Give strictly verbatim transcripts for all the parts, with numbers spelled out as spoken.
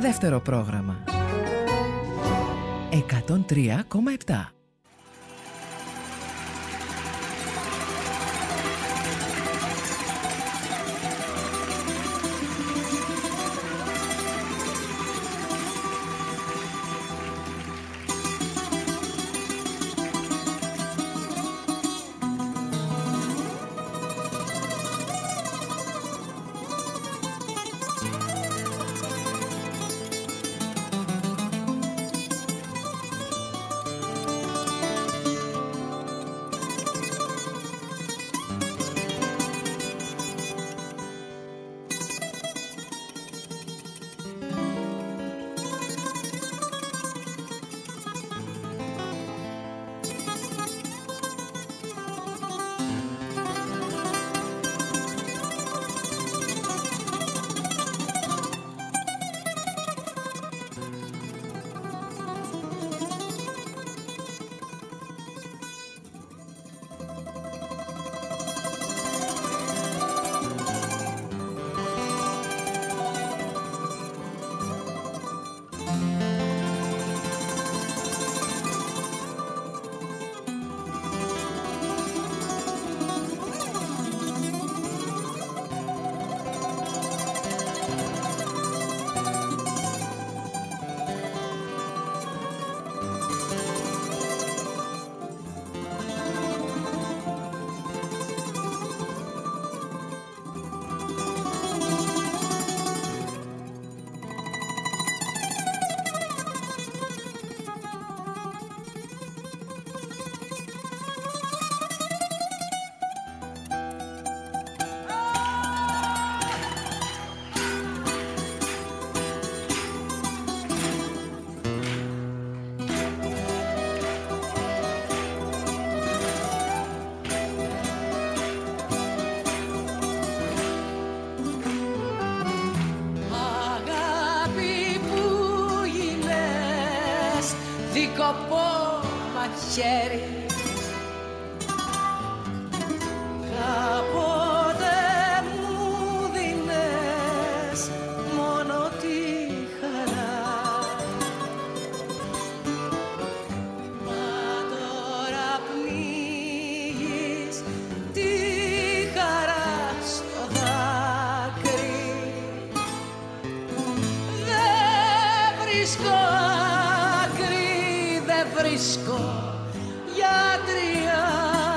Δεύτερο πρόγραμμα εκατόν τρία κόμμα επτά. Δίκοπο μαχαίρι, κάποτε μου δίνες μόνο τη χαρά, μα τώρα πνίγεις τη χαρά στο δάκρυ. Δεν βρίσκω βρίσκω γιατριά,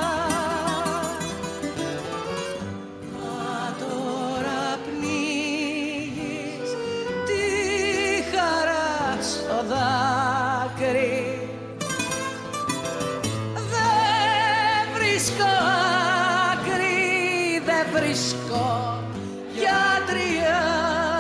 μα τώρα πνίγεις τη χαρά στο δάκρυ. Δεν βρίσκω άκρη, δεν βρίσκω γιατριά.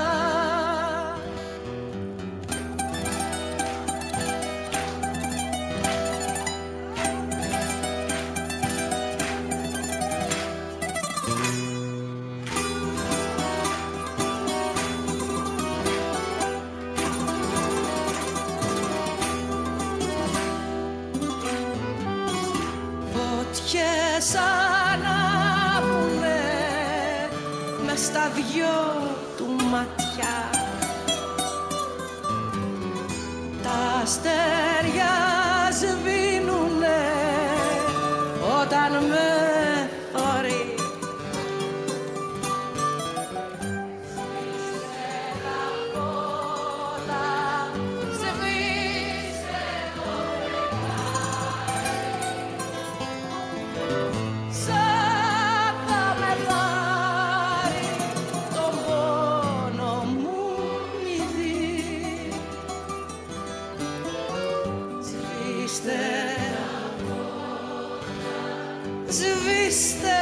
Φωτιές ανάβουνε μες στα δυο του ματιά, τα αστέρια σβήνουνε όταν με θωρεί. Σβήστε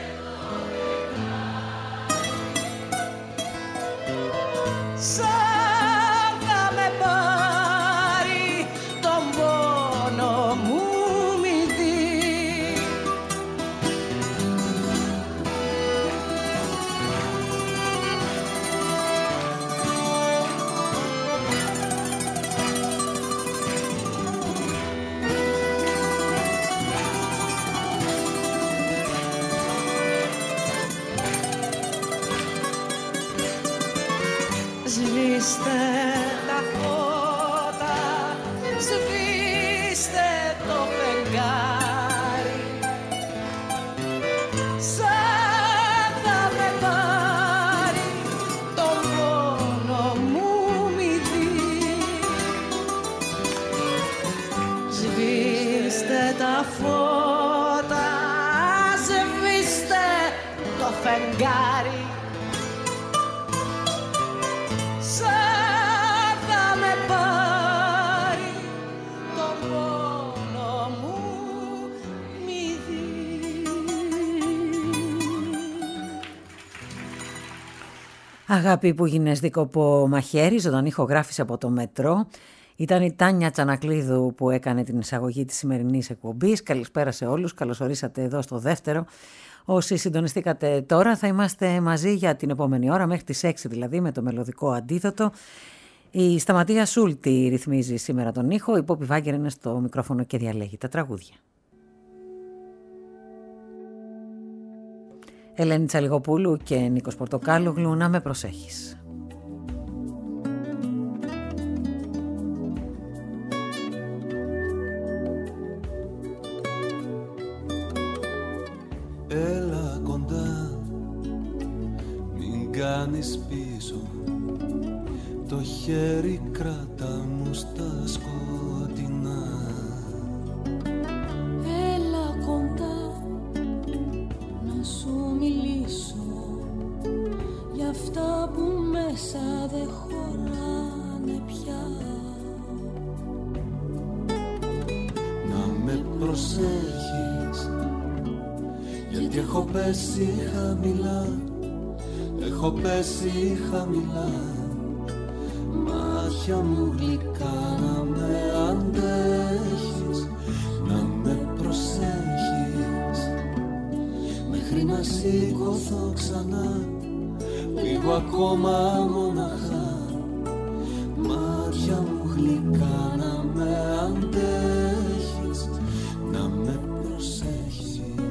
σαν θα με πάρει τον πόνο μου μη δει. Σβήστε φώτα, σβήστε το φεγγάρι. Σαν θα με πάρει τον πόνο μου μη δει. Σβήστε τα φώτα, σβήστε το φεγγάρι. Σαν θα με πάρει τον πόνο μου μη δει. Αγάπη που γίνες δίκοπο μαχαίρι, ζωντανή ηχογράφηση από το Μετρό. Ήταν η Τάνια Τσανακλείδου που έκανε την εισαγωγή της σημερινής εκπομπής. Καλησπέρα σε όλους, καλώς ορίσατε εδώ στο δεύτερο. Όσοι συντονιστήκατε τώρα θα είμαστε μαζί για την επόμενη ώρα, μέχρι τις έξι δηλαδή, με το μελωδικό αντίδοτο. Η Σταματία Σούλτη ρυθμίζει σήμερα τον ήχο, η Πόπη Βάγκερ είναι στο μικρόφωνο και διαλέγει τα τραγούδια. Ελένη Τσαλιγοπούλου και Νίκος Πορτοκάλογλου, να με προσέχεις. Έλα κοντά, μην κάνεις πίσω, το χέρι κράτα μου στα σκοτεινά. Έλα κοντά, να σου μιλήσω για αυτά που μέσα δεν χωράνε πια. Να με προσέχεις, γιατί έχω πέσει χαμηλά, έχω πέσει χαμηλά. Μάτια μου γλυκά, να με αντέχεις, να με προσέχεις, μέχρι να σηκωθώ ξανά, λίγο ακόμα μοναχά. Μάτια μου γλυκά, να με αντέχεις, να με προσέχεις.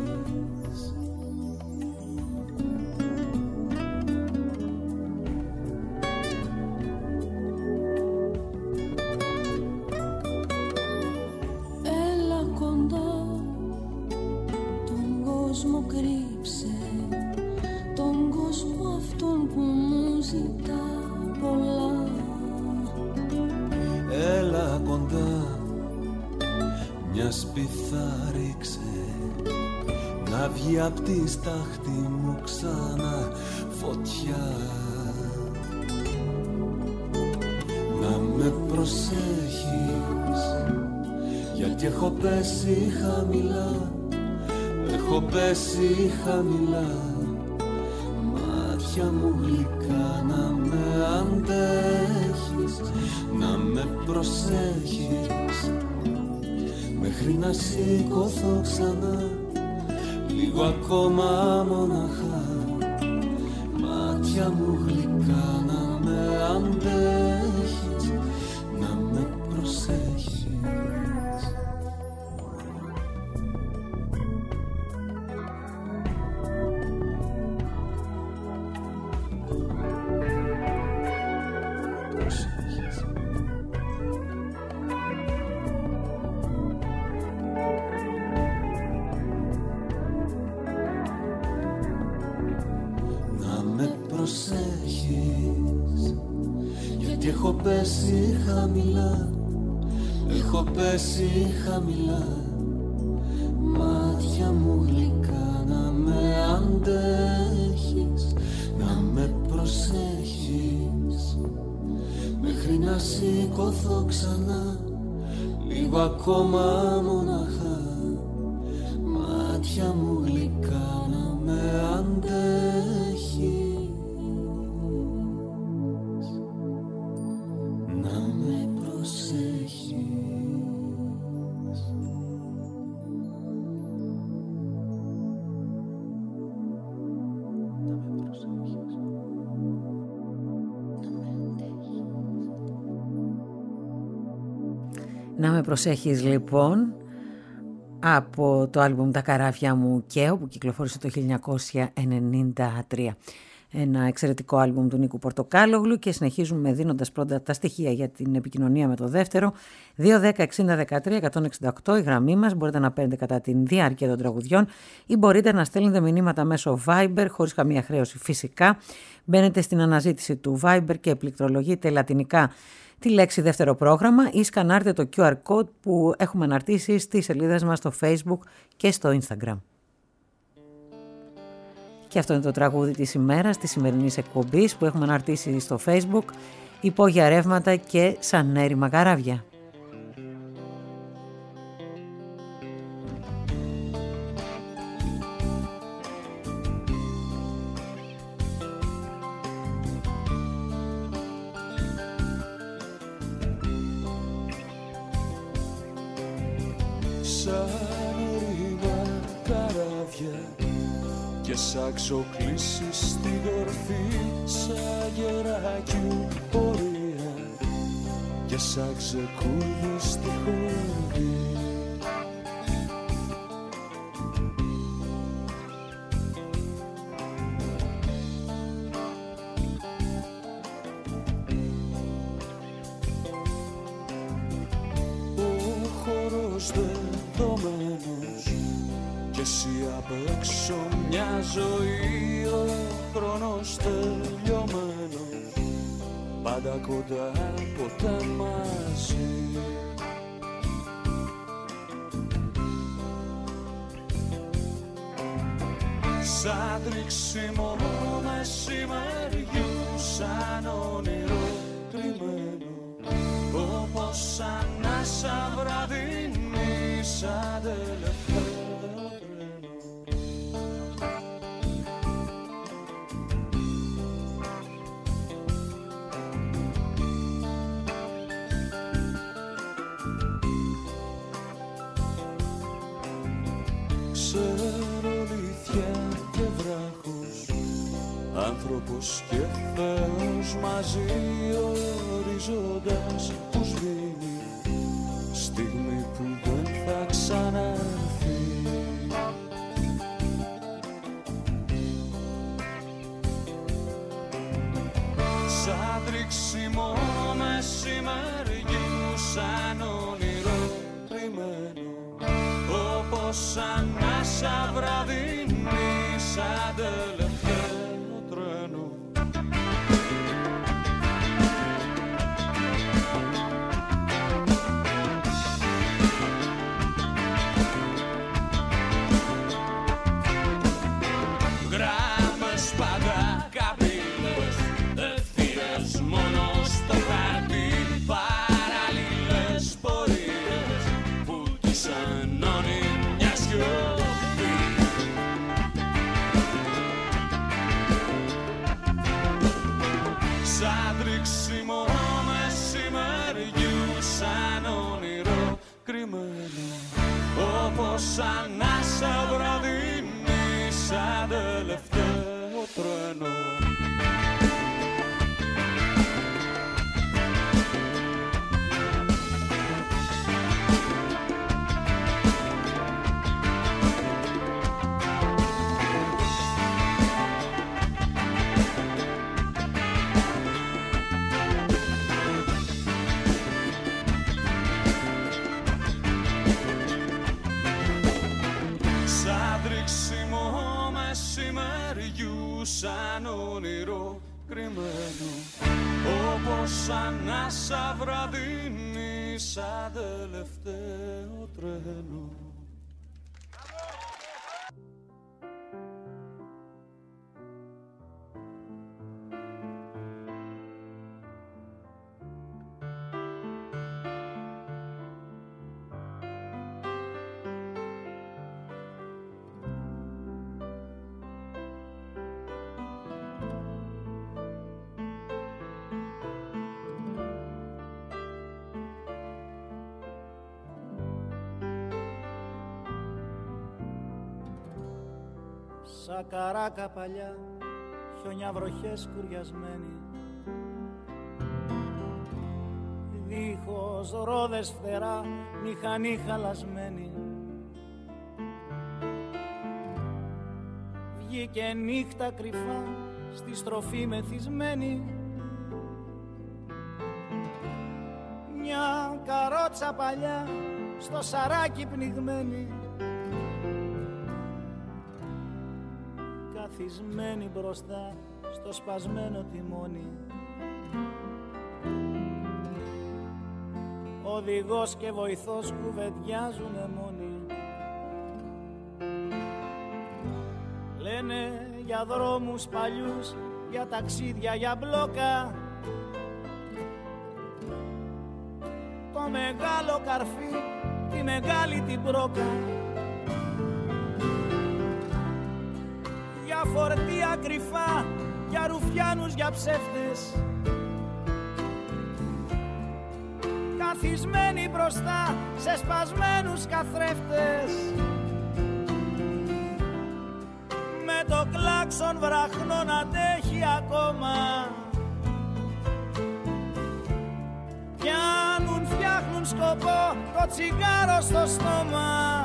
Σπίθα ρίξε, να βγει απ' τη στάχτη μου ξανά φωτιά. Να με προσέχεις, γιατί έχω πέσει χαμηλά, έχω πέσει χαμηλά. Μάτια μου γλυκά, να με αντέχεις, να με προσέχεις, μέχρι να σηκωθώ ξανά, λίγο ακόμα μοναχά. Μάτια μου γλυκά, να με αντέχεις, να με προσέχεις. Έχω πέσει χαμηλά, έχω πέσει χαμηλά. Μάτια μου γλυκά, να με αντέχεις, να με προσέχεις, μέχρι να σηκωθώ ξανά, λίγο ακόμα μοναχά. Μάτια μου γλυκά, να με αντέχεις, Να με προσέχεις λοιπόν, από το άλμπουμ «Τα καράβια μου καίω» που κυκλοφόρησε το χίλια εννιακόσια ενενήντα τρία. ένα εξαιρετικό άλμπουμ του Νίκου Πορτοκάλογλου και συνεχίζουμε δίνοντας πρώτα τα στοιχεία για την επικοινωνία με το δεύτερο. δύο δέκα εξήντα δεκατρία εκατόν εξήντα οκτώ η γραμμή μας, μπορείτε να παίρνετε κατά τη διάρκεια των τραγουδιών ή μπορείτε να στέλνετε μηνύματα μέσω Viber χωρίς καμία χρέωση φυσικά. Μπαίνετε στην αναζήτηση του Viber και πληκτρολογείτε λατινικά τη λέξη δεύτερο πρόγραμμα ή σκανάρτε το κιου αρ code που έχουμε αναρτήσει στις σελίδες μας στο Facebook και στο Instagram. Και αυτό είναι το τραγούδι της ημέρας, της σημερινής εκπομπής που έχουμε αναρτήσει στο Facebook, υπόγεια ρεύματα και σαν έρημα καράβια. Σαν ξοκλήσεις στη γορφή, σαν γεράκιου πορεία και σαν ξεκούρδι στη χορδή. Ο χορός δεδομένος κι εσύ απ' έξω μια ζωή, ο χρόνος τελειωμένος, πάντα κοντά, ποτέ μαζί. Σαν τρίξιμο μεσημεριού, σαν όνειρο κρυμμένο, όπως ανάσα βραδινή, σαν τελευταίο. Άνθρωπος και Θεός μαζί, ορίζοντας που σβήνει, στιγμή που δεν θα ξαναρθεί. Σαν τρίξιμο μεσημεριού, σαν όνειρο κρυμμένο, όπως ανάσα βραδινή, σαν τελευταίο. Όπως ανάσα βραδινή, σαν τελευταίο τρένο. Σαν όνειρο κρυμμένο, όπως ανάσα βραδινή, σαν τελευταίο τρένο. Σαν καράκα παλιά, χιονιά βροχές κουριασμένοι, δίχως ρόδες φτερά, μηχανή χαλασμένη. βγήκε νύχτα κρυφά στη στροφή μεθυσμένη, μια καρότσα παλιά στο σαράκι πνιγμένη, καθισμένη μπροστά στο σπασμένο τιμόνι, οδηγός και βοηθός κουβεντιάζουνε μόνοι. Λένε για δρόμους παλιούς, για ταξίδια, για μπλόκα, το μεγάλο καρφί, τη μεγάλη την μπρόκα, για φορτία κρυφά, για ρουφιάνους, για ψεύτες, καθισμένοι μπροστά σε σπασμένους καθρέφτες, με το κλάξον βραχνό να αντέχει ακόμα, πιάνουν, φτιάχνουν σκοπό το τσιγάρο στο στόμα.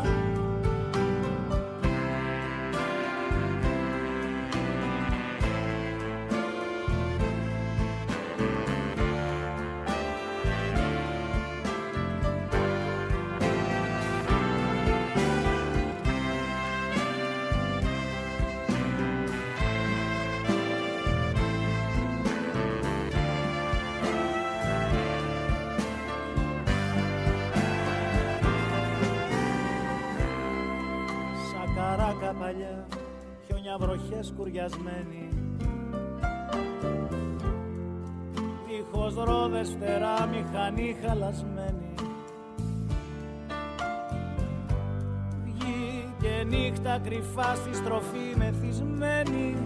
Παλιά, χιόνια βροχές κουριασμένοι, δίχως ρόδες φτερά, μηχανή χαλασμένη, γη και νύχτα κρυφά στη στροφή μεθυσμένη,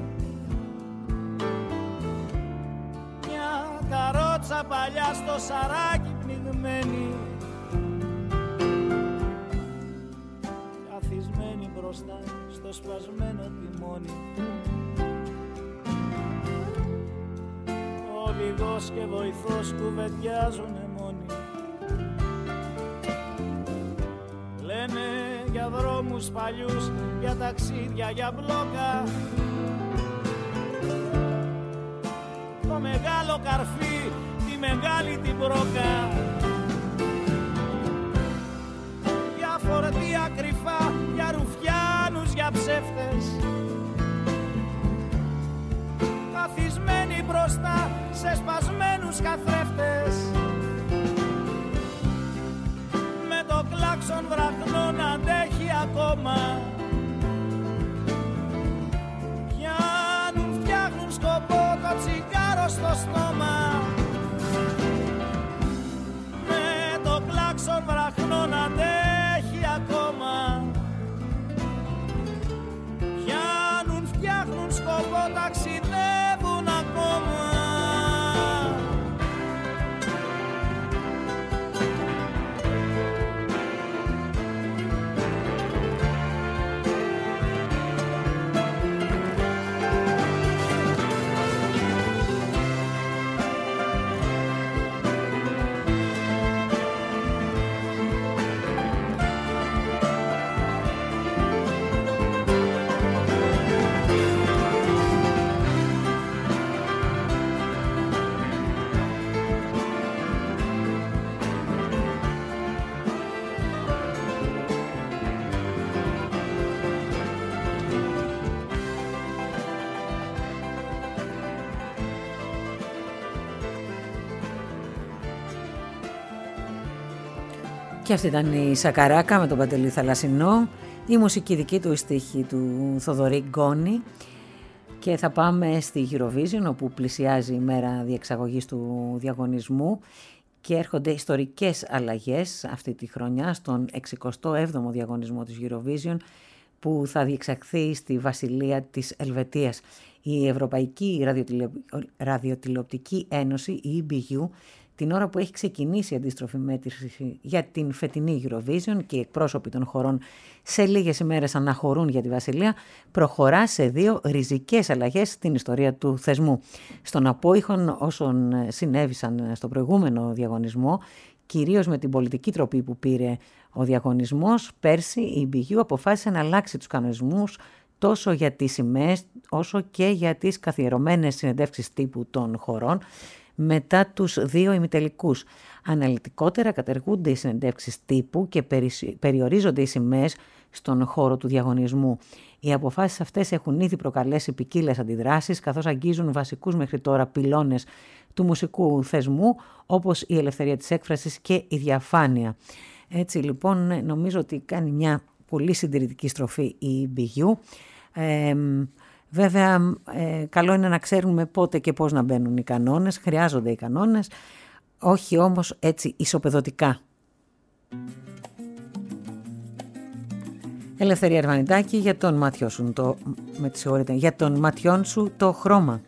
μια καρότσα παλιά στο σαράκι πνιγμένη, καθισμένη μπροστά στο σπασμένο τιμόνι, οδηγός και βοηθός κουβεντιάζουνε μόνοι. Λένε για δρόμους παλιούς, για ταξίδια, για μπλόκα, το μεγάλο καρφί, τη μεγάλη την μπρόκα, για φορτία κρυφά, για ρουφιάνους, για ψεύτες, καθισμένοι μπροστά σε σπασμένους καθρέφτες, με το κλάξον βραχνό να αντέχει ακόμα, πιάνουν, φτιάχνουν σκοπό το τσιγάρο στο στόμα, με το κλάξον βραχνό να αντέχει ακόμα, πιάνουν, φτιάχνουν σκοπό, ταξιδεύουν ακόμα. Και αυτή ήταν η Σακαράκα με τον Παντελή Θαλασσινό, η μουσική δική του, η στίχη του Θοδωρή Γκόνη. Και θα πάμε στη Eurovision, όπου πλησιάζει η μέρα διεξαγωγής του διαγωνισμού και έρχονται ιστορικές αλλαγές αυτή τη χρονιά στον εξηκοστό έβδομο διαγωνισμό της Eurovision, που θα διεξαχθεί στη Βασιλεία της Ελβετίας. Η Ευρωπαϊκή Ραδιοτηλε... Ραδιοτηλεοπτική Ένωση, η ι μπι γιου, την ώρα που έχει ξεκινήσει η αντίστροφη μέτρηση για την φετινή Eurovision και οι εκπρόσωποι των χωρών σε λίγες ημέρες αναχωρούν για τη Βασιλεία, προχωρά σε δύο ριζικές αλλαγές στην ιστορία του θεσμού. Στον απόϊχον όσων συνέβησαν στο προηγούμενο διαγωνισμό, κυρίως με την πολιτική τροπή που πήρε ο διαγωνισμός, πέρσι η ι μπι γιου αποφάσισε να αλλάξει τους κανονισμούς τόσο για τις σημαίες όσο και για τις καθιερωμένες συνεντεύξεις τύπου των χωρών μετά τους δύο ημιτελικούς. Αναλυτικότερα κατεργούνται οι συνεντεύξεις τύπου και περιορίζονται οι σημαίες στον χώρο του διαγωνισμού. Οι αποφάσεις αυτές έχουν ήδη προκαλέσει ποικίλες αντιδράσεις, καθώς αγγίζουν βασικούς μέχρι τώρα πυλώνες του μουσικού θεσμού, όπως η ελευθερία της έκφρασης και η διαφάνεια. Έτσι λοιπόν νομίζω ότι κάνει μια πολύ συντηρητική στροφή η μπι γιου. Ε, βέβαια ε, καλό είναι να ξέρουμε πότε και πώς να μπαίνουν οι κανόνες, χρειάζονται οι κανόνες, όχι όμως έτσι ισοπεδωτικά. Ελευθερία Αρβανιτάκη, για τον ματιό σου το, με τη συγχωρείτε, για τον ματιών σου το χρώμα.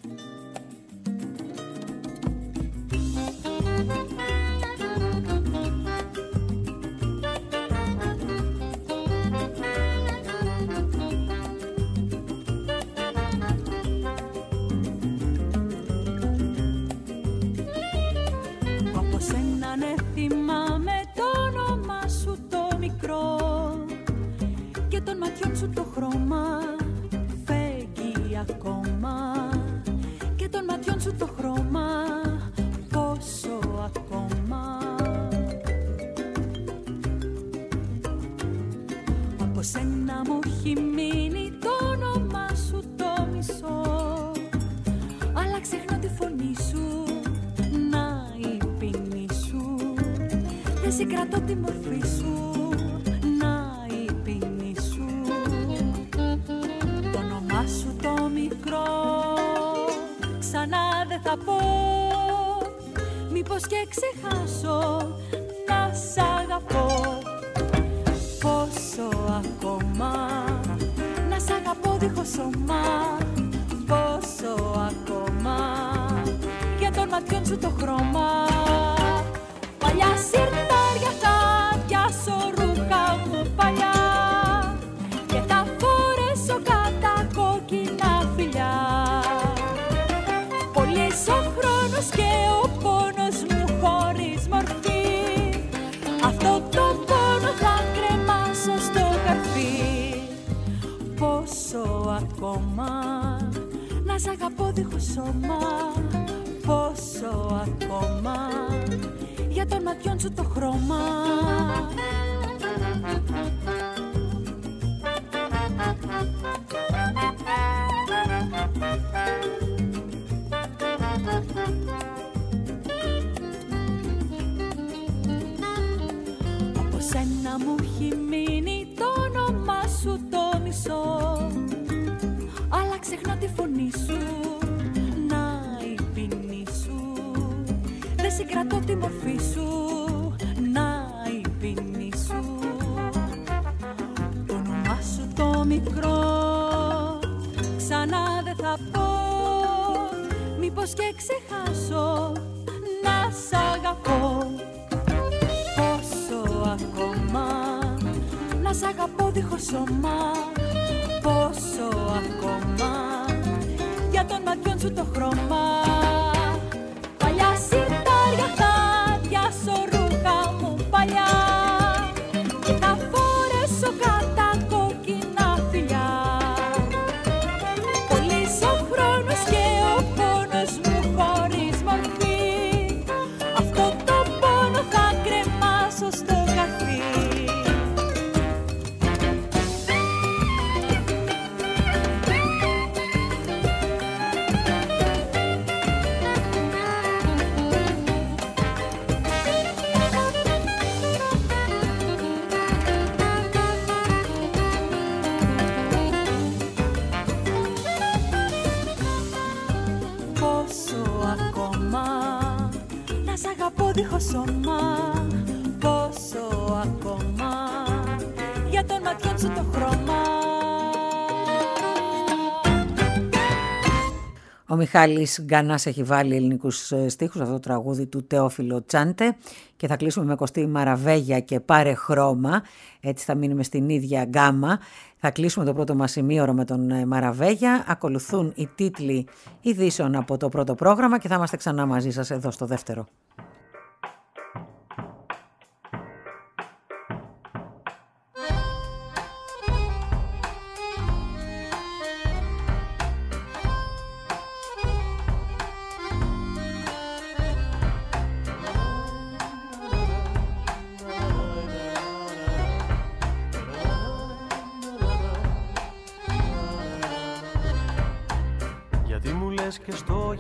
Ο Μιχάλης Γκανάς έχει βάλει ελληνικούς στίχους, αυτό το τραγούδι του Τεόφιλο Τσάντε, και θα κλείσουμε με Κωστή Μαραβέγια και Πάρε Χρώμα, έτσι θα μείνουμε στην ίδια γκάμα. Θα κλείσουμε το πρώτο μας ημίωρο με τον Μαραβέγια, ακολουθούν οι τίτλοι ειδήσεων από το πρώτο πρόγραμμα και θα είμαστε ξανά μαζί σας εδώ στο δεύτερο.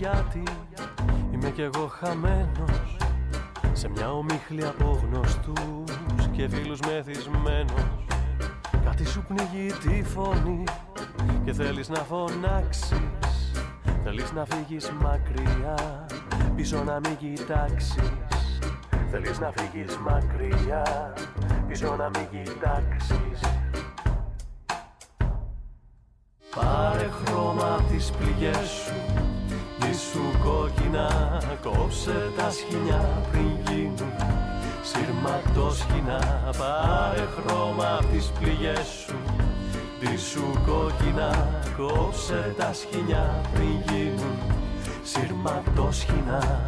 γιατί είμαι κι εγώ χαμένος σε μια ομίχλη από γνωστούς και φίλους μεθυσμένος. Κάτι σου πνίγει τη φωνή και θέλεις να φωνάξεις. Θέλεις να φύγεις μακριά, πίσω να μην κοιτάξεις. Θέλεις να φύγεις μακριά, πίσω να μην κοιτάξεις. Πάρε χρώμα απ' τις πληγές σου, μη σου κόκκινα, κόψε τα σχοινιά πριν γίνουν σειρματόσχοινα. Πάρε χρώμα απ' τις πληγές σου, μη σου κόκκινα, κόψε τα σχοινιά πριν γίνουν σειρματόσχοινα.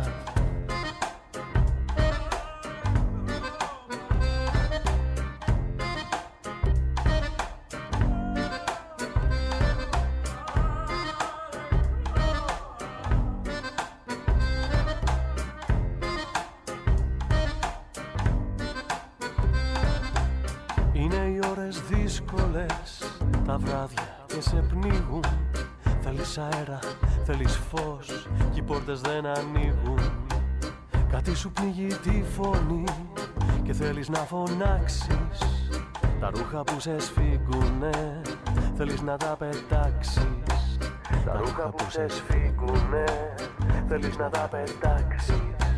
Τα βράδια και σε πνίγουν. Θέλεις αέρα, θέλεις φως κι οι πόρτες δεν ανοίγουν. Κάτι σου πνίγει τη φωνή και θέλεις να φωνάξεις. Τα ρούχα που σε σφίγγουνε θέλεις να τα πετάξεις. Τα ρούχα που σε σφίγγουνε θέλεις να τα πετάξεις.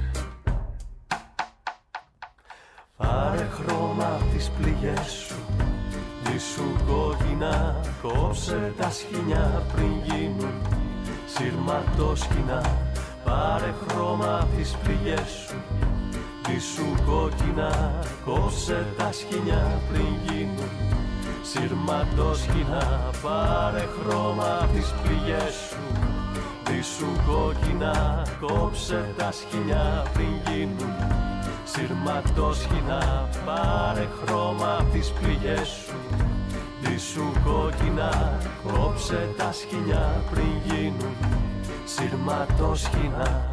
Πάρε χρώμα απ' τις πληγές σου, μη σου κόκκινα, κόψε τα σχοινιά πριν γίνουν σειρματόσχοινα. Πάρε χρώμα απ' τις πληγές σου, μη σου κόκκινα, κόψε τα σχοινιά πριν γίνουν σειρματόσχοινα. Πάρε χρώμα απ' τις πληγές σου, μη σου κόκκινα, κόψε τα σχοινιά πριν γίνουν σειρματόσχοινα. Πάρε χρώμα απ' τις πληγές σου, μη σου κόκκινα, κόψε τα σχοινιά πριν γίνουν σειρματόσχοινα.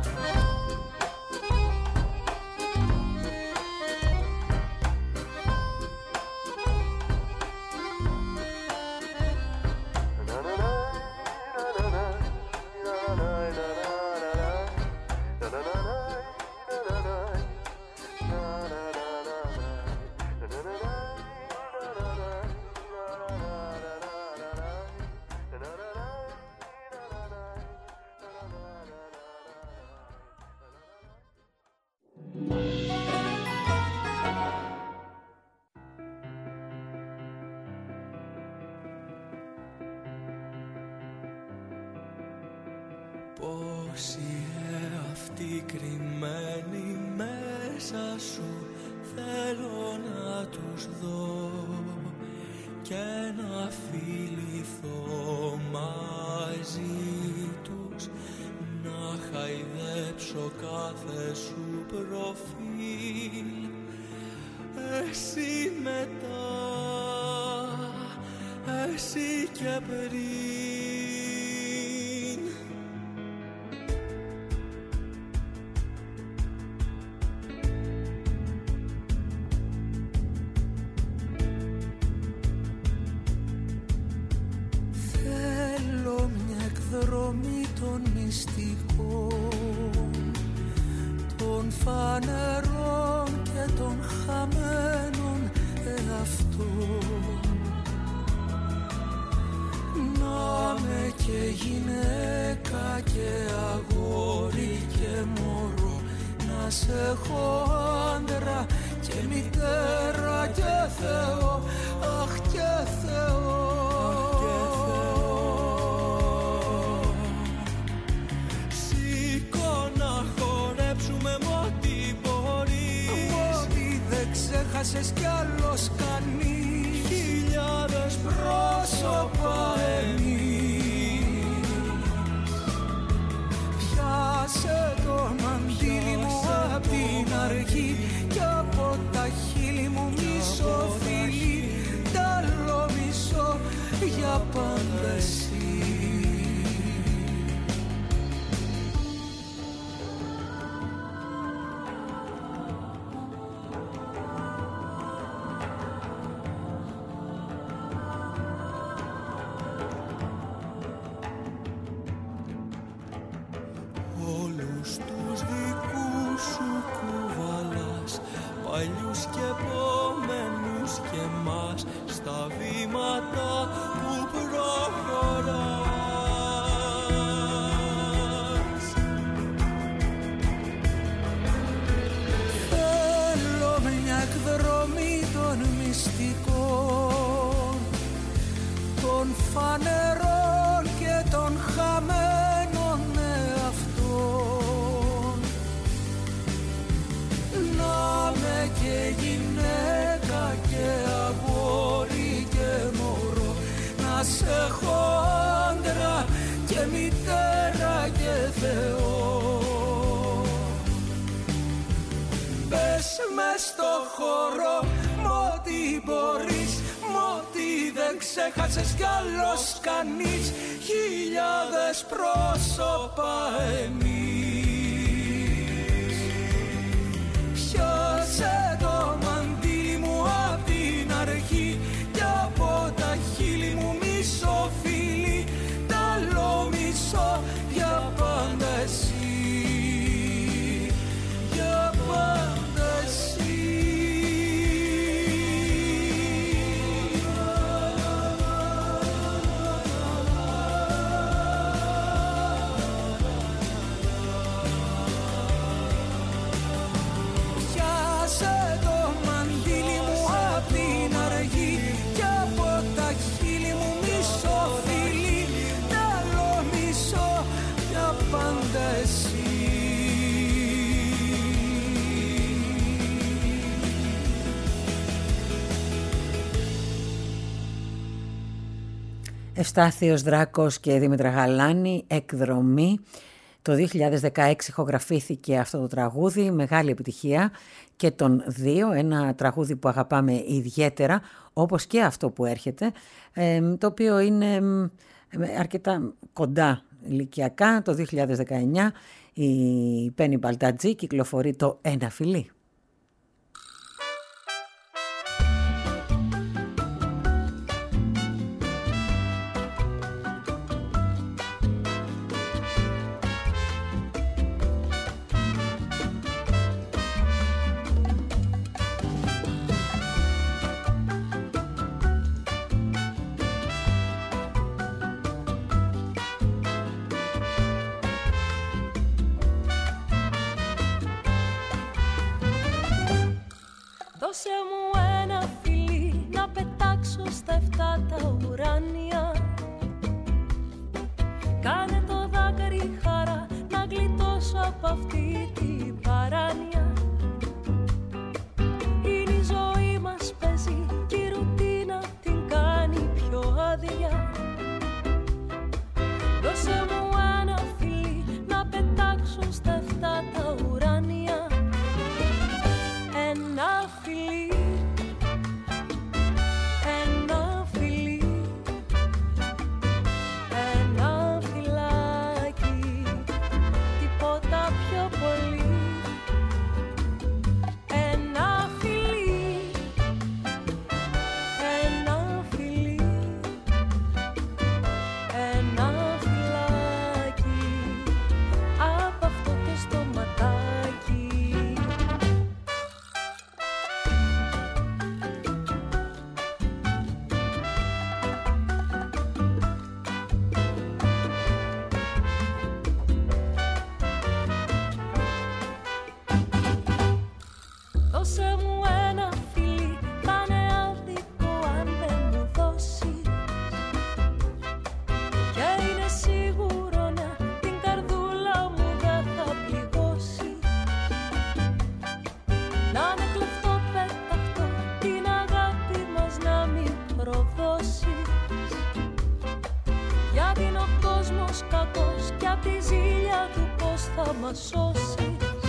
Πώς είναι αυτοί κρυμμένοι μέσα σου, θέλω να τους δω και να φιληθώ μαζί τους, να χαϊδέψω κάθε σου προφίλ. Εσύ μετά, εσύ και πριν. Δρόμοι των μυστικών, των φανερών και των χαμένων εαυτών. Να με και γυναίκα και αγόρι και μωρό, να σε έχω άντρα και μητέρα και Θεό, αχ και Θεό. Ξέχασες κι άλλος κανείς, χιλιάδες πρόσωπα εμείς. Πιάσε το μαντίλι μου απ' την αρχή κι από τα χείλη μου μισό φιλί, τ' άλλο μισό για πάντα εσύ. παλιούς και επόμενους και εμάς στα βήματα που προχωράς. Θέλω μια εκδρομή των μυστικών, των φανερών και των χαμένων εαυτών. Να με και γυναίκα και αγόρι και μωρό, να σε έχω άντρα και μητέρα και Θεό. Πες μες στο χώρο μ' ό,τι μπορείς, μ' ό,τι δεν ξέχασες κι άλλος κανείς, χιλιάδες πρόσωπα εμείς. Πιάσε το μαντίλι μου απ' την αρχή κι από τα χείλη μου μισό φίλι, τ' άλλο μισό για πάντα εσύ, για πάντα εσύ. Πιάσε το μαντίλι μου απ' την αργή κι από τα χείλη μου μισό φίλι, τ' άλλο μισό για πάντα εσύ. Ευστάθιος Δράκος και Δήμητρα Γαλάνη, εκδρομή. Το δύο χιλιάδες δεκαέξι ηχογραφήθηκε αυτό το τραγούδι, μεγάλη επιτυχία και των δύο, ένα τραγούδι που αγαπάμε ιδιαίτερα, όπως και αυτό που έρχεται, ε, το οποίο είναι ε, αρκετά κοντά ηλικιακά. Το δύο χιλιάδες δεκαεννιά η Πέννη Μπαλτατζή κυκλοφορεί το «Ένα φιλί». Δώσε μου ένα φιλί να πετάξω στα εφτά τα ουράνια. Κάνε το δάκρυ χαρά να γλιτώσω από αυτή την παράνοια. Είναι η ζωή μας παίζει και η ρουτίνα την κάνει πιο άδεια. Δώσε μου ένα φιλί να πετάξω στα εφτά τα ουράνια. Ένα φιλί, ένα φιλί, ένα φιλάκι, τίποτα πιο πολύ. Ένα φιλί, ένα φιλί, ένα φιλάκι, από αυτό το στοματάκι. Δώσε μου ένα φιλί, θα είναι άδικο αν δεν μου δώσεις. Και είναι σίγουρο να την καρδούλα μου δεν θα πληγώσει. Να είναι κλεφτό πέταχτο, την αγάπη μας να μην προδώσεις. Γιατί είναι ο κόσμος κακός κι απ' τη ζήλια του πώς θα μας σώσει.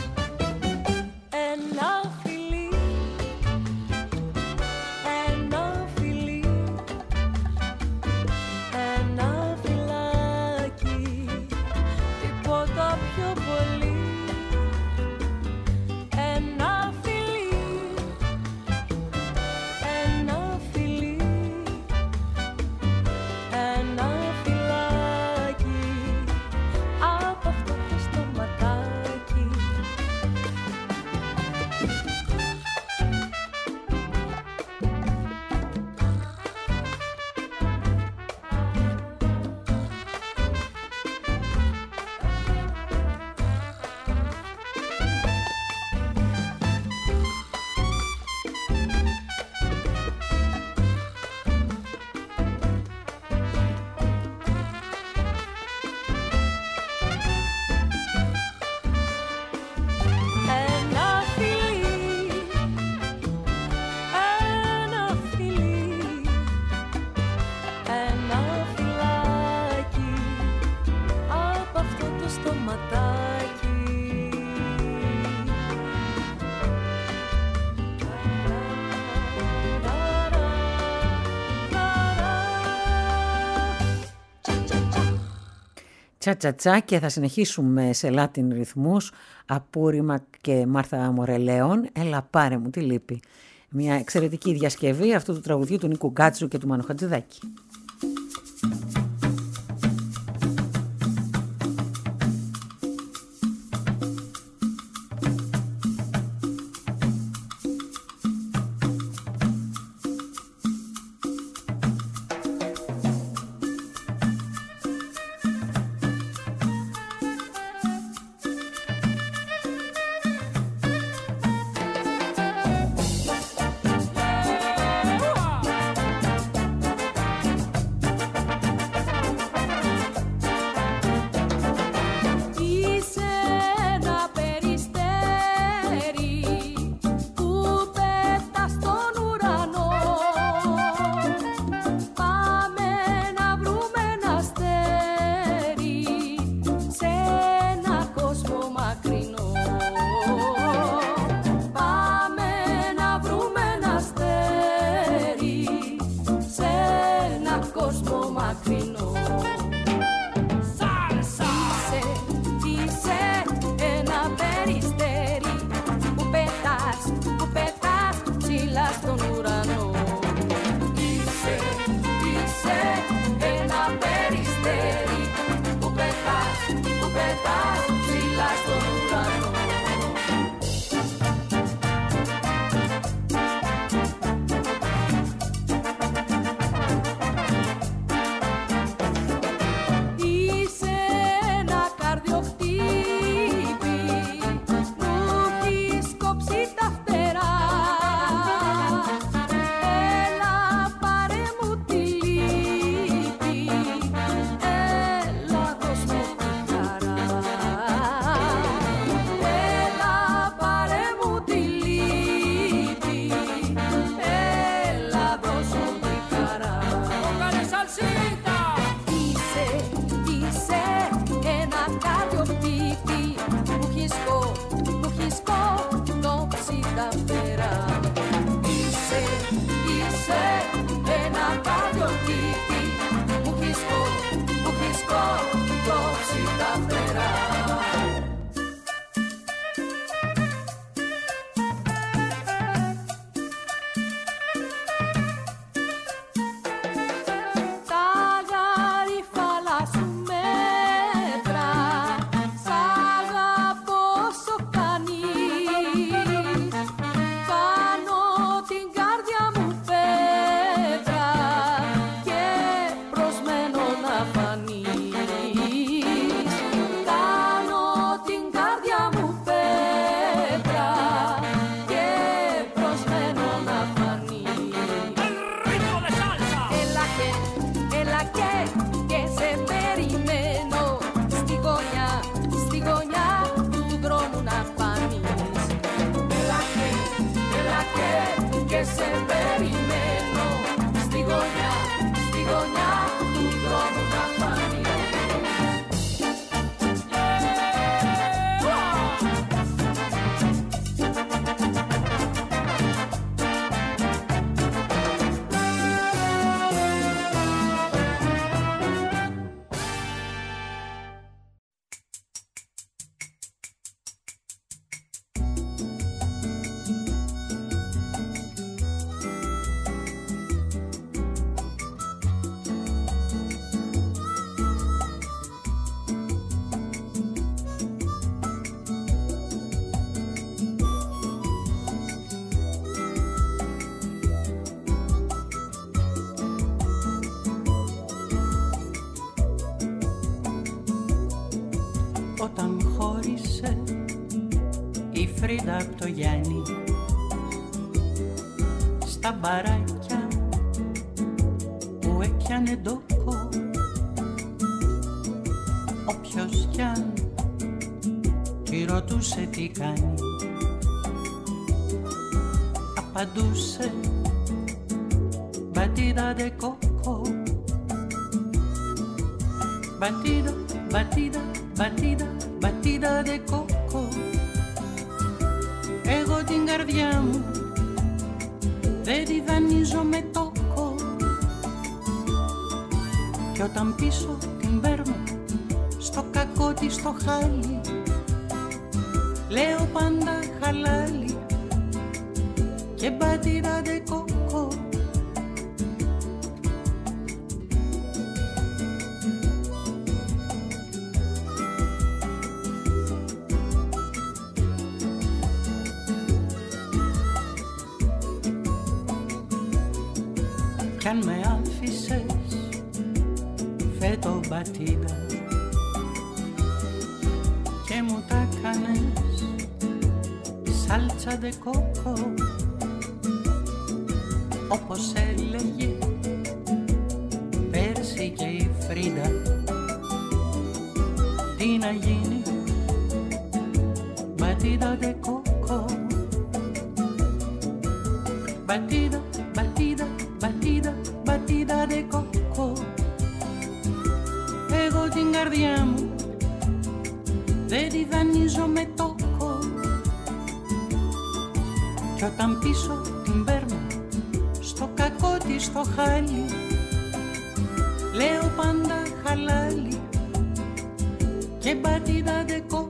Ένα φιλί, ένα φιλί, ένα φιλάκι, τίποτα πιο πολύ. Ένα φιλί, ένα φιλί, ένα φιλάκι, από αυτό το στοματάκι. Τσα-τσα-τσα και θα συνεχίσουμε σε Latin ρυθμούς. Απούριμα και Μάρθα Μορελέων, έλα πάρε μου τη λύπη. Μια εξαιρετική διασκευή αυτού του τραγουδιού του Νίκου Γκάτσου και του Μάνου Χατζηδάκη. Όταν χώρισε η Φρίντα απ' το Γιάννη, στα μπαράκια που έπιανε ντόκο, όποιος κι αν τη ρωτούσε τι κάνει, απαντούσε batida de coco, batida, batida, batida, batida de coco. Εγώ την καρδιά μου δεν τη δανείζω με τόκο, κι όταν πίσω την παίρνω στο κακότη στο χάλι. Λέω πάντα χαλάλι και μπατήρα ντε κόκο. Κι αν με άφησες φέτο μπατήρα και μου τα κάνες σάλτσα ντε κόκο, όπως έλεγε πέρσι και η Φρίντα, τι να γίνει μπατήρα ντε κόκο. Μπατήρα, μπατήρα, μπατήρα, μπατήρα ντε κόκο. Εγώ την καρδιά μου δεν τη δανείζω με τόκο, κι όταν πίσω την παίρνω στο κακό της το χάλι, λέω πάντα χαλάλι και μπατήρα ντε κόκο.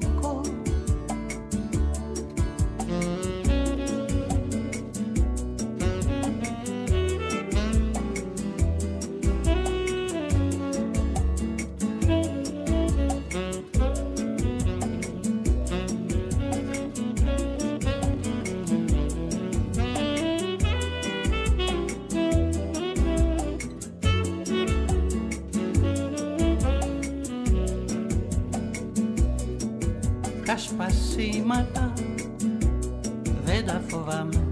Τα σπασίματα δεν τα φοβάμαι,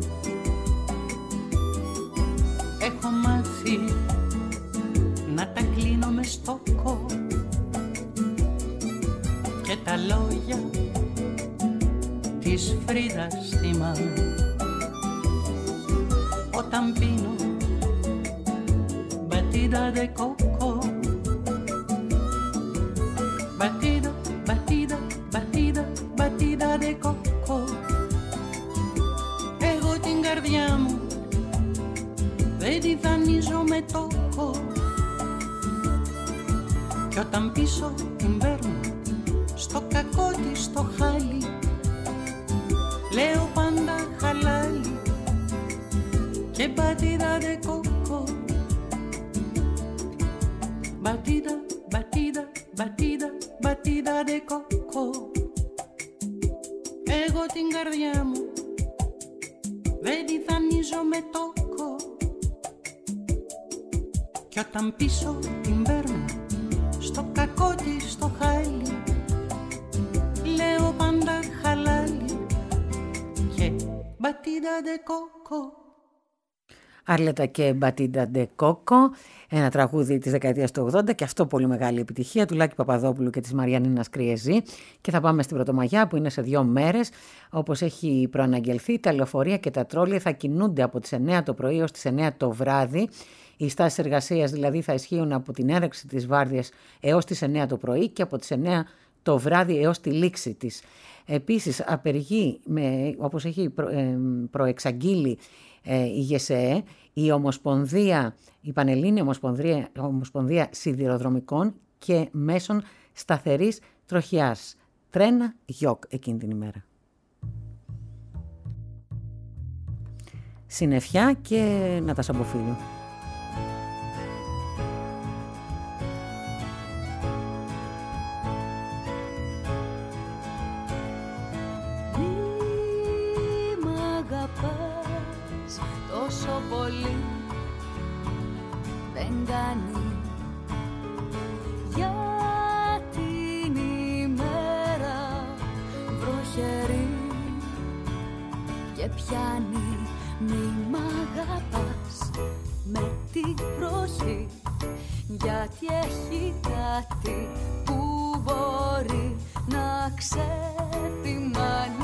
έχω μάθει να τα κλείνω με στόκο, και τα λόγια της Φρίδας θυμάμαι όταν πίνω μπατήρα ντε κόκο. Μπατήρα, μπατήρα, μπατήρα, μπατήρα ντε κόκο. Εγώ την καρδιά μου δεν τη δανείζω με τόκο, κι όταν πίσω την παίρνω στο κακό της το χάλι, λέω πάντα χαλάλι και μπατήρα ντε κόκο. Μπατήρα, μπατήρα, μπατήρα, μπατήρα ντε κόκο. Εγώ την καρδιά μου δεν τη δανείζω με τόκο, κι όταν πίσω την παίρνω στο κακό της το χάλι, λέω πάντα χαλάλι και μπατήρα ντε κόκο. Άρλετα και Μπατίντα ντε Κόκο, ένα τραγούδι της δεκαετίας του ογδόντα και αυτό πολύ μεγάλη επιτυχία του Λάκη Παπαδόπουλου και της Μαριανίνας Κριεζή. Και θα πάμε στην Πρωτομαγιά που είναι σε δύο μέρες. Όπως έχει προαναγγελθεί, τα λεωφορεία και τα τρόλια θα κινούνται από τις εννιά το πρωί ως τις εννιά το βράδυ. Οι στάσεις εργασίας δηλαδή θα ισχύουν από την έναρξη της βάρδιας έως τις εννιά το πρωί και από τις εννιά το βράδυ έως τη λήξη της. Επίσης απεργεί, με, όπως έχει προ, ε, προεξαγγείλει ε, η ΓΕΣΕΕ, η Ομοσπονδία, η Πανελλήνια Ομοσπονδία, Ομοσπονδία Σιδηροδρομικών και Μέσων Σταθερής Τροχιάς. Τρένα γιοκ εκείνη την ημέρα. Συννεφιά και να τα σαμποφίλω. Τόσο πολύ δεν κάνει για την ημέρα βροχερή και πιάνει. Μη μ' αγαπάς με τη βροχή, γιατί έχει κάτι που μπορεί να ξεθυμάνει.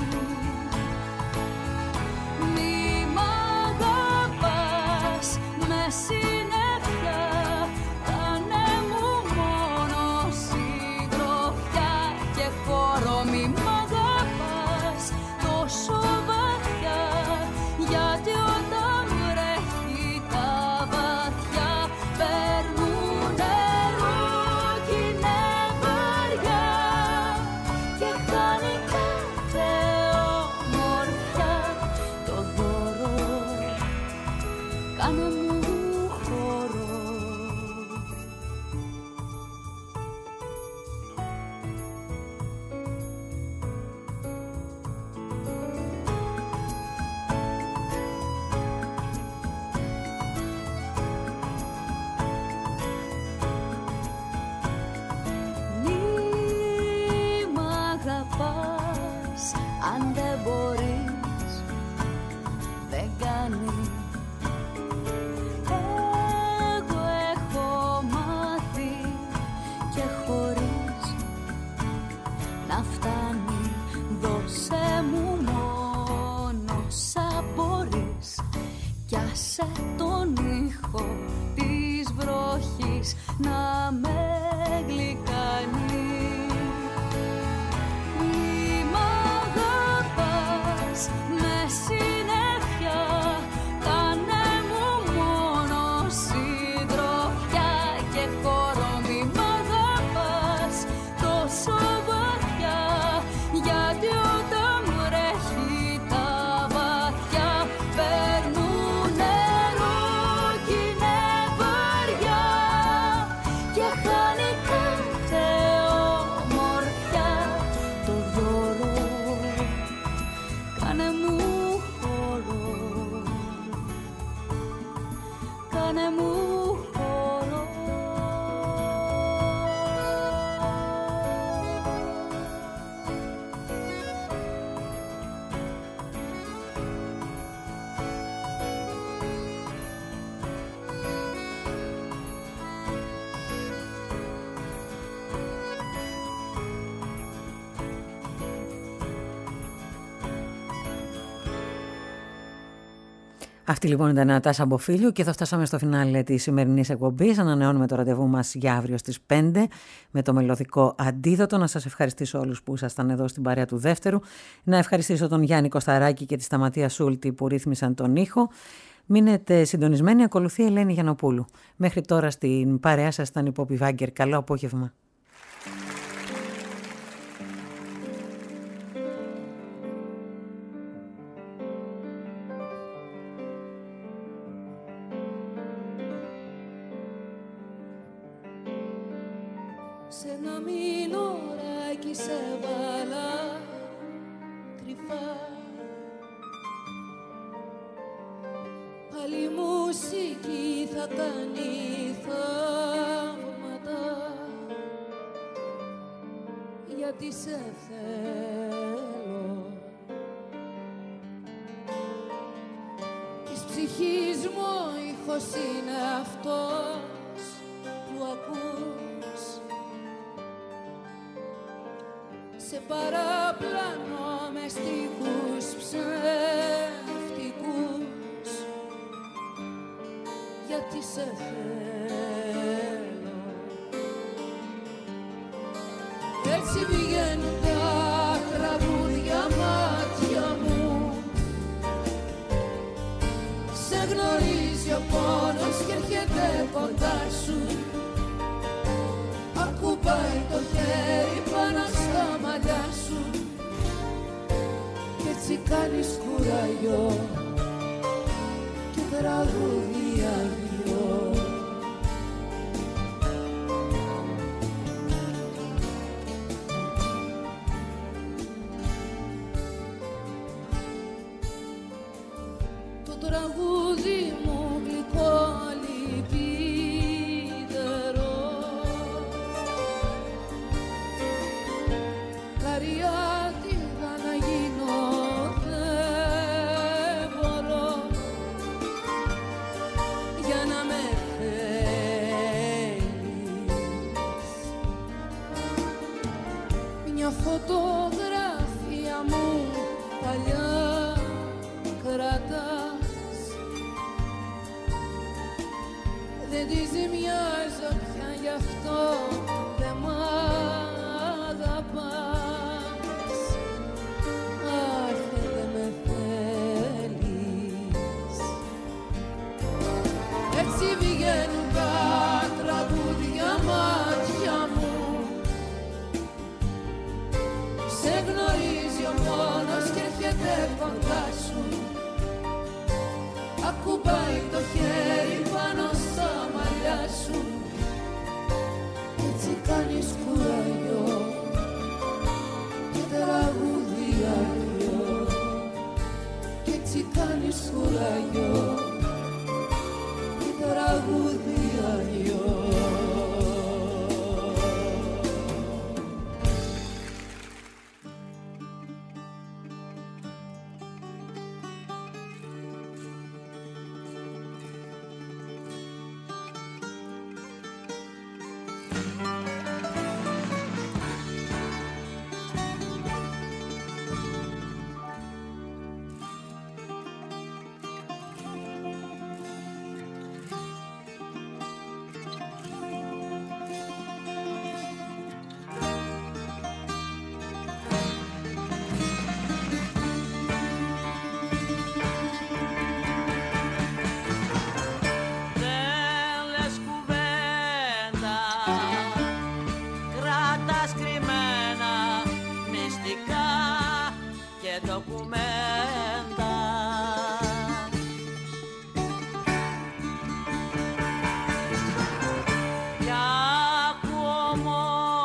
Συννεφιά, κάνε μου μόνο συντροφιά και χώρο. Μη μ' αγαπάς τόσο βαθιά, γιατί όταν βρέχει τα βαθιά περνούν νερό κι είναι βαριά. κάνε μου χώρο, κάνε μου χώρο. Αυτή λοιπόν ήταν η Νατάσα Μποφίλιου και εδώ φτάσαμε στο φινάλε της σημερινής εκπομπής. Ανανεώνουμε το ραντεβού μας για αύριο στις πέντε με το μελωδικό αντίδοτο. Να σας ευχαριστήσω όλους που ήσασταν εδώ στην παρέα του δεύτερου. Να ευχαριστήσω τον Γιάννη Κωσταράκη και τη Σταματία Σούλτη που ρύθμισαν τον ήχο. Μείνετε συντονισμένοι, ακολουθεί η Ελένη Γιαννοπούλου. Μέχρι τώρα στην παρέα σας ήταν η Πόπη Βάγκερ. Καλό απόγευμα. Σε ένα μηνωράκι σε βάλα κρυφά, πάλι μουσική θα κάνει θαύματα, γιατί σε θέλω. Της ψυχής μου ο ήχος είναι αυτός που ακούς, σε παραπλανώ με στίχους ψεύτικους, γιατί σε θέλω. Έτσι βγαίνουν τα τραγούδια μάτια μου, σε γνωρίζει ο πόνος και έρχεται κοντά σου, ακουμπάει το χέρι πάνω στα μαλλιά σου κι έτσι κάνεις κουραγιό και τραγούδι αγιό. Το τραγούδι μου γλυκό λυπητερό, καριάτιδα να γίνω δεν μπορώ, για να με θέλεις. Μια φωτογραφία μου παλιά κρατάς, δεν τη ζημιάζω πια, γι' αυτό δεν μ' αγαπάς. Αχ, δεν με θέλεις. Έτσι βγαίνουν τα τραγούδια μάτια μου, σε γνωρίζει ο πόνος και έρχεται κοντά σου, ακουμπάει το χέρι πάνω στα μαλλιά σου, έτσι κάνεις κουραγιό και τραγούδι αγιό, κι έτσι κάνεις κουραγιό και τραγούδι αγιό.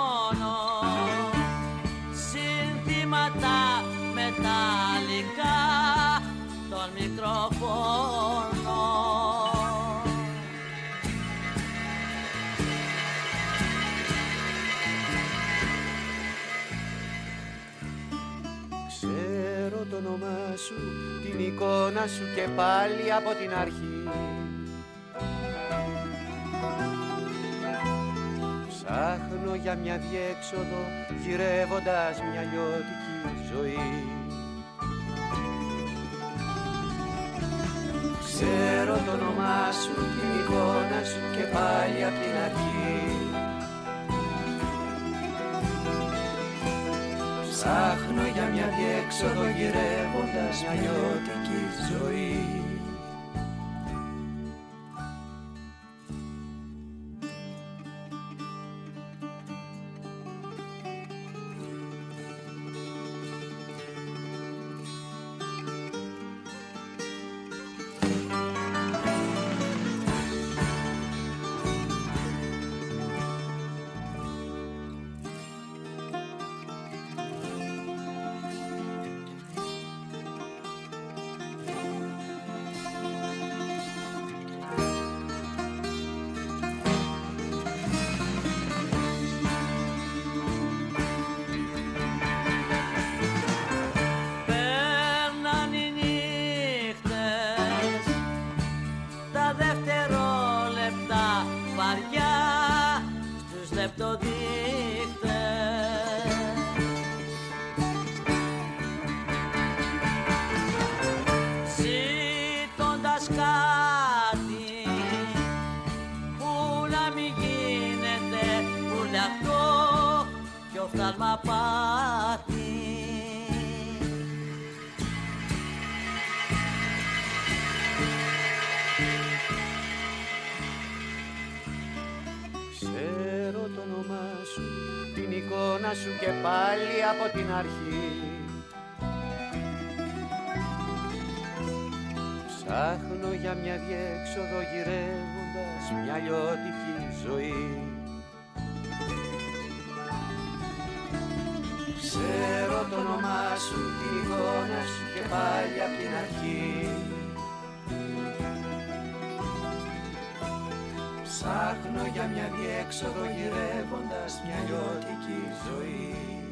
μεταλλικά όνομά σου, την εικόνα σου και πάλι από την αρχή. Ψάχνω για μια διέξοδο, γυρεύοντας μια λιώτικη ζωή. Ξέρω το όνομά σου, την εικόνα σου και πάλι απ' την αρχή. Ψάχνω για μια διέξοδο, γυρεύοντας μια λιώτικη ζωή. Ξέρω το όνομά σου, την εικόνα σου και πάλι από την αρχή. Ψάχνω για μια διέξοδο, γυρεύοντας μια λιώτικη ζωή. Ξέρω το όνομά σου, την εικόνα σου και πάλι απ' την αρχή. Ψάχνω για μια διέξοδο, γυρεύοντας μια λιώτικη ζωή.